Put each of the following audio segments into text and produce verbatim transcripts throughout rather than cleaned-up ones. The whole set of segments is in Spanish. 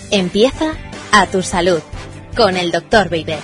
Empieza A Tu Salud con el doctor Beiber.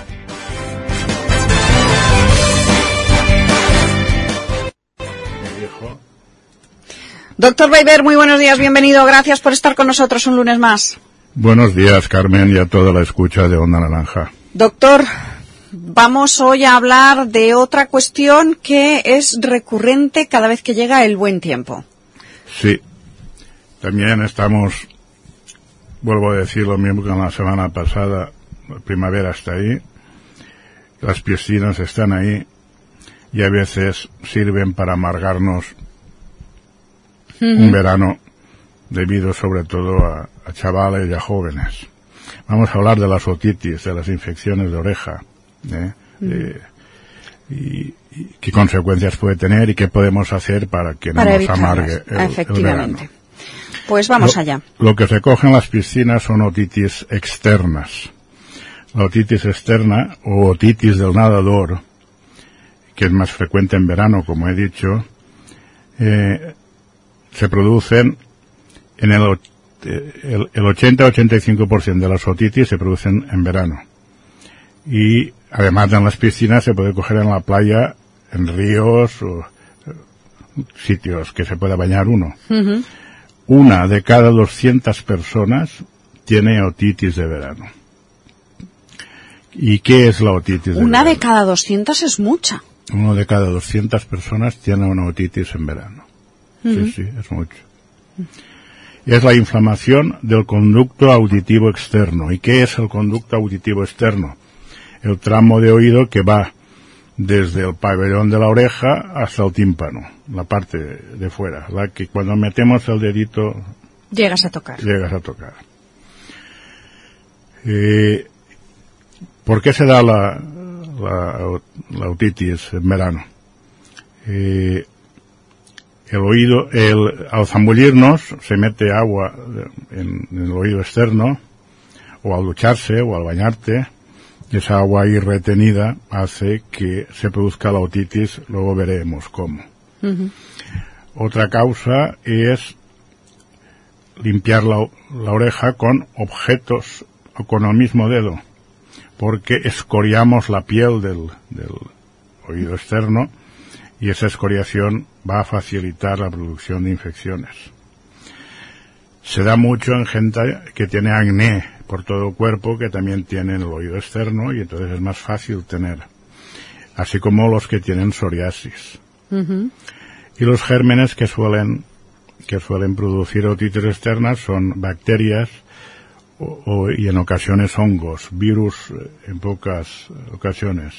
Doctor Beiber, muy buenos días, bienvenido, gracias por estar con nosotros un lunes más. Buenos días, Carmen, y a toda la escucha de Onda Naranja. Doctor, vamos hoy a hablar de otra cuestión que es recurrente cada vez que llega el buen tiempo. Sí, también estamos, vuelvo a decir lo mismo que la semana pasada, la primavera está ahí, las piscinas están ahí y a veces sirven para amargarnos uh-huh. un verano debido sobre todo a, a chavales y a jóvenes. Vamos a hablar de las otitis, de las infecciones de oreja, ¿eh? Uh-huh. eh, y, y qué consecuencias puede tener y qué podemos hacer para que no para nos amargue el, efectivamente. el verano. Pues vamos lo, allá. Lo que se coge en las piscinas son otitis externas. La otitis externa o otitis del nadador, que es más frecuente en verano, como he dicho, eh, se producen en el, el, el ochenta a ochenta y cinco por ciento de las otitis se producen en verano. Y además en las piscinas se puede coger en la playa, en ríos o sitios que se pueda bañar uno. Uh-huh. Una de cada doscientas personas tiene otitis de verano. ¿Y qué es la otitis de Una verano? de cada doscientas es mucha. Uno de cada doscientas personas tiene una otitis en verano. Uh-huh. Sí, sí, es mucho. Uh-huh. Es la inflamación del conducto auditivo externo. ¿Y qué es el conducto auditivo externo? El tramo de oído que va desde el pabellón de la oreja hasta el tímpano, la parte de fuera, la que cuando metemos el dedito llegas a tocar. Llegas a tocar. Eh, ¿Por qué se da la, la, la otitis en verano? Eh, el oído, el, al zambullirnos se mete agua en, en el oído externo, o al ducharse o al bañarte. Esa agua ahí retenida hace que se produzca la otitis, luego veremos cómo. Uh-huh. Otra causa es limpiar la, la oreja con objetos o con el mismo dedo, porque escoriamos la piel del, del oído externo y esa escoriación va a facilitar la producción de infecciones. Se da mucho en gente que tiene acné por todo el cuerpo, que también tienen el oído externo y entonces es más fácil tener, así como los que tienen psoriasis. Uh-huh. Y los gérmenes que suelen que suelen producir otitis externas son bacterias o, o, y en ocasiones hongos, virus en pocas ocasiones.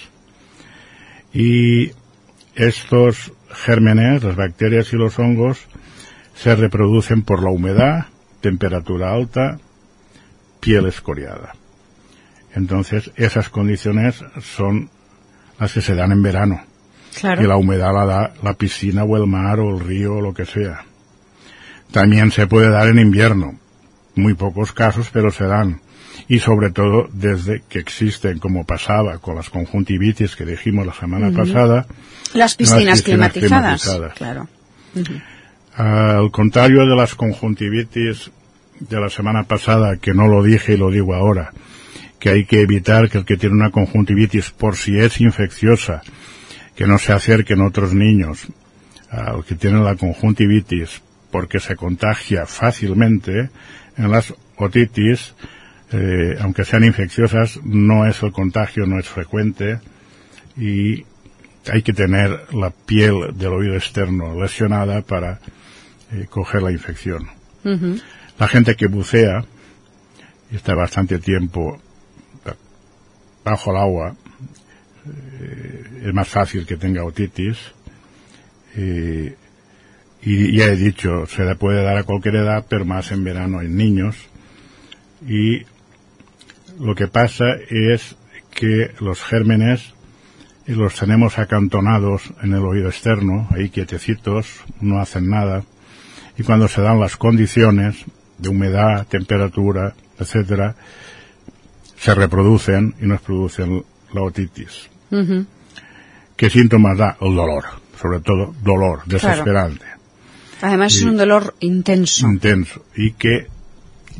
Y estos gérmenes, las bacterias y los hongos, se reproducen por la humedad, temperatura alta, piel escoriada. Entonces, esas condiciones son las que se dan en verano. Claro. Y la humedad la da la piscina o el mar o el río o lo que sea. También se puede dar en invierno. Muy pocos casos, pero se dan. Y sobre todo, desde que existen, como pasaba con las conjuntivitis que dijimos la semana uh-huh. pasada. Las piscinas, las piscinas climatizadas. climatizadas. Claro. Uh-huh. Al contrario de las conjuntivitis de la semana pasada, que no lo dije y lo digo ahora, que hay que evitar que el que tiene una conjuntivitis, por si es infecciosa, que no se acerquen otros niños al que tiene la conjuntivitis, porque se contagia fácilmente. En las otitis, eh, aunque sean infecciosas, no es el contagio, no es frecuente, y hay que tener la piel del oído externo lesionada para eh, coger la infección. Uh-huh. La gente que bucea y está bastante tiempo bajo el agua, eh, es más fácil que tenga otitis. Eh, y ya he dicho, se le puede dar a cualquier edad, pero más en verano en niños. Y lo que pasa es que los gérmenes los tenemos acantonados en el oído externo, ahí quietecitos, no hacen nada. Y cuando se dan las condiciones de humedad, temperatura, etcétera, se reproducen y nos producen la otitis. Uh-huh. ¿Qué síntomas da? El dolor, sobre todo dolor, desesperante. Claro. Además y, es un dolor intenso. Intenso, y que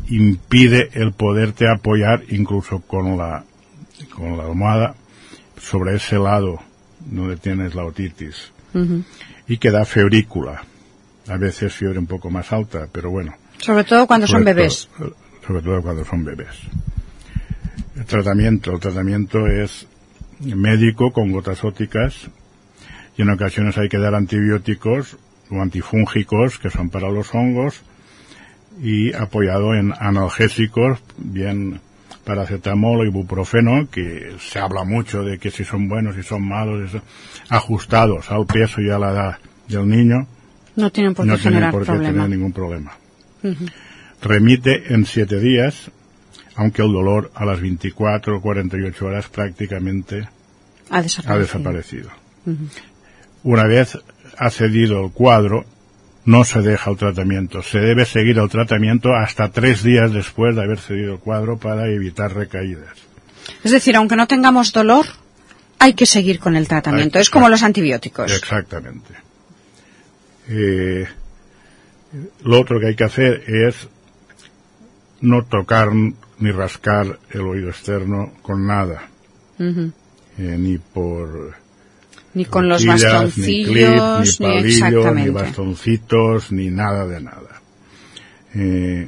impide el poderte apoyar incluso con la, con la almohada sobre ese lado donde tienes la otitis. Uh-huh. Y que da febrícula. A veces fiebre un poco más alta, pero bueno. Sobre todo cuando son bebés. Todo, sobre todo cuando son bebés. El tratamiento, el tratamiento es médico con gotas ópticas y en ocasiones hay que dar antibióticos o antifúngicos que son para los hongos y apoyado en analgésicos, bien paracetamol o ibuprofeno, que se habla mucho de que si son buenos, si son malos, eso, ajustados al peso y a la edad del niño. No tienen por qué no generar por qué problema. tener ningún problema. Uh-huh. Remite en siete días, aunque el dolor a las veinticuatro o cuarenta y ocho horas prácticamente ha desaparecido. Ha desaparecido. Uh-huh. Una vez ha cedido el cuadro, no se deja el tratamiento. Se debe seguir el tratamiento hasta tres días después de haber cedido el cuadro para evitar recaídas. Es decir, aunque no tengamos dolor, hay que seguir con el tratamiento. Es como los antibióticos. Exactamente. Eh, lo otro que hay que hacer es no tocar ni rascar el oído externo con nada. Uh-huh. Eh, ni por... Ni con los bastoncillos, ni, clip, ni palillos, ni, ni bastoncitos, ni nada de nada. Eh,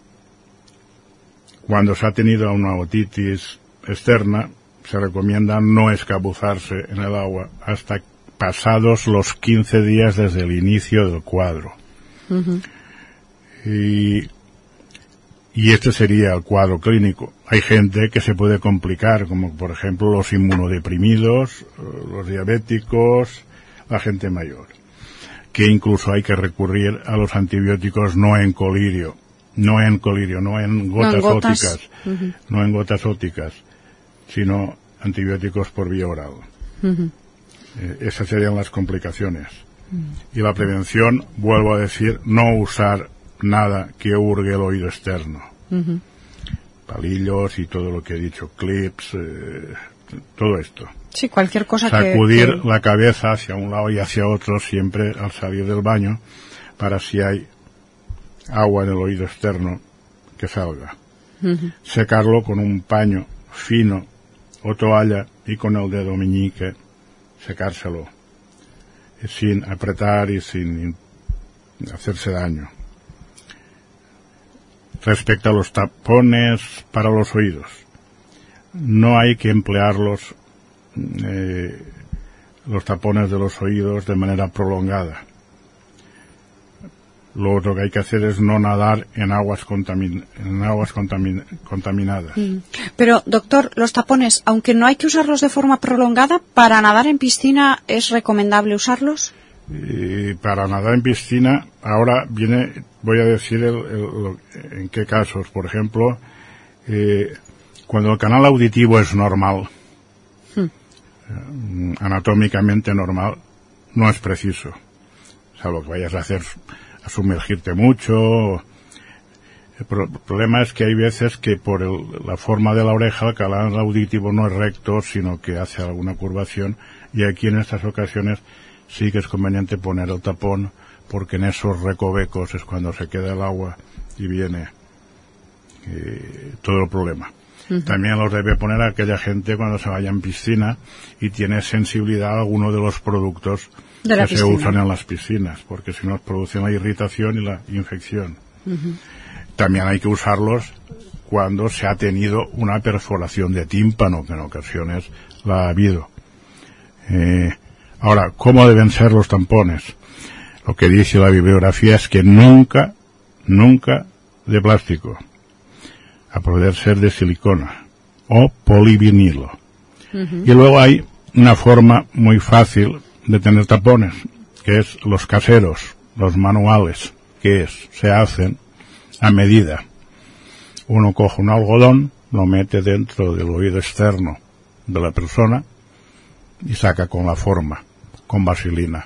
cuando se ha tenido una otitis externa, se recomienda no escabuzarse en el agua hasta pasados los quince días desde el inicio del cuadro. Uh-huh. Y, y este sería el cuadro clínico. Hay gente que se puede complicar, como por ejemplo los inmunodeprimidos, los diabéticos, la gente mayor, que incluso hay que recurrir a los antibióticos no en colirio, no en colirio, no en gotas, no en gotas. ópticas, uh-huh. no en gotas ópticas, sino antibióticos por vía oral. Uh-huh. Eh, esas serían las complicaciones. Uh-huh. Y la prevención, vuelvo a decir, no usar nada que hurgue el oído externo. Uh-huh. Palillos y todo lo que he dicho, clips, eh, todo esto. Sí, cualquier cosa que... Sacudir que... la cabeza hacia un lado y hacia otro siempre al salir del baño para si hay agua en el oído externo que salga. Uh-huh. Secarlo con un paño fino o toalla y con el dedo meñique secárselo sin apretar y sin hacerse daño. Respecto a los tapones para los oídos, no hay que emplearlos, eh, los tapones de los oídos de manera prolongada. Lo otro que hay que hacer es no nadar en aguas, contamin- en aguas contamin- contaminadas. Mm. Pero, doctor, los tapones, aunque no hay que usarlos de forma prolongada, ¿para nadar en piscina es recomendable usarlos? Y para nadar en piscina, ahora viene, voy a decir el, el, lo, en qué casos. Por ejemplo, eh, cuando el canal auditivo es normal, hmm. eh, anatómicamente normal, no es preciso, salvo que vayas a hacer, a sumergirte mucho. El, pro, el problema es que hay veces que por el, la forma de la oreja el canal auditivo no es recto, sino que hace alguna curvación, y aquí en estas ocasiones sí que es conveniente poner el tapón, porque en esos recovecos es cuando se queda el agua y viene eh, todo el problema. Uh-huh. También los debe poner aquella gente cuando se vaya en piscina y tiene sensibilidad a alguno de los productos de que piscina. Se usan en las piscinas, porque si no producen la irritación y la infección. Uh-huh. También hay que usarlos cuando se ha tenido una perforación de tímpano, que en ocasiones la ha habido. Eh, Ahora, ¿cómo deben ser los tampones? Lo que dice la bibliografía es que nunca, nunca de plástico, a poder ser de silicona o polivinilo. Uh-huh. Y luego hay una forma muy fácil de tener tapones, que es los caseros, los manuales, que es, se hacen a medida. Uno coge un algodón, lo mete dentro del oído externo de la persona y saca con la forma, con vaselina.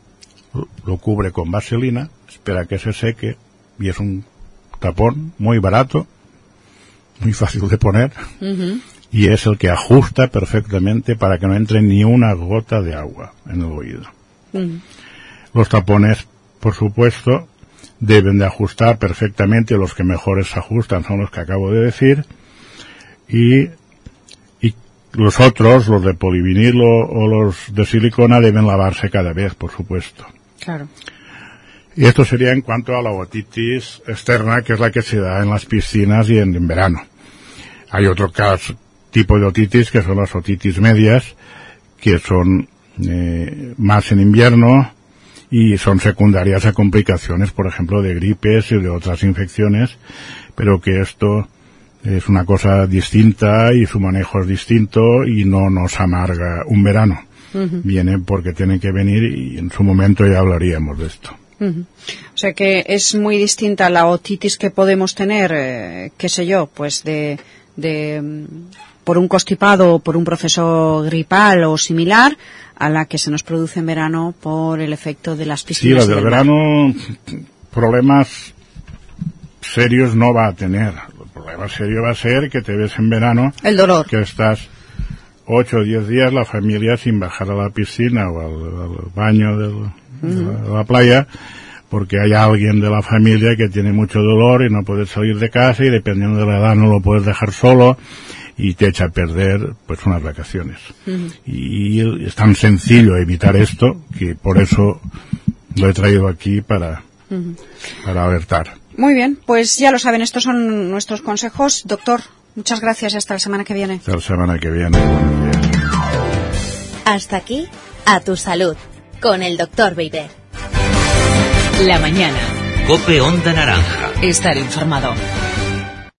Lo cubre con vaselina, espera que se seque y es un tapón muy barato, muy fácil de poner, uh-huh. y es el que ajusta perfectamente para que no entre ni una gota de agua en el oído. Uh-huh. Los tapones, por supuesto, deben de ajustar perfectamente, los que mejores se ajustan son los que acabo de decir, y, y los otros, los de polivinilo o los de silicona, deben lavarse cada vez, por supuesto. Claro. Y esto sería en cuanto a la otitis externa, que es la que se da en las piscinas y en, en verano. Hay otro caso, tipo de otitis, que son las otitis medias, que son eh, más en invierno y son secundarias a complicaciones, por ejemplo, de gripes y de otras infecciones, pero que esto es una cosa distinta y su manejo es distinto y no nos amarga un verano. Uh-huh. Viene porque tienen que venir y en su momento ya hablaríamos de esto. Uh-huh. O sea que es muy distinta la otitis que podemos tener, eh, qué sé yo, pues de, de por un constipado o por un proceso gripal o similar, a la que se nos produce en verano por el efecto de las piscinas. Sí, la del verano problemas serios no va a tener. El problema serio va a ser que te ves en verano, el dolor, que estás ocho o diez días la familia sin bajar a la piscina o al, al baño del, uh-huh. de, la, de la playa, porque hay alguien de la familia que tiene mucho dolor y no puede salir de casa, y dependiendo de la edad no lo puedes dejar solo y te echa a perder pues unas vacaciones. Uh-huh. Y es tan sencillo evitar esto que por eso lo he traído aquí para, uh-huh. para alertar. Muy bien, pues ya lo saben, estos son nuestros consejos. Doctor, muchas gracias, hasta la semana que viene. Hasta la semana que viene. Hasta aquí, A Tu Salud, con el doctor Beiber. La mañana. COPE Onda Naranja. Estar informado.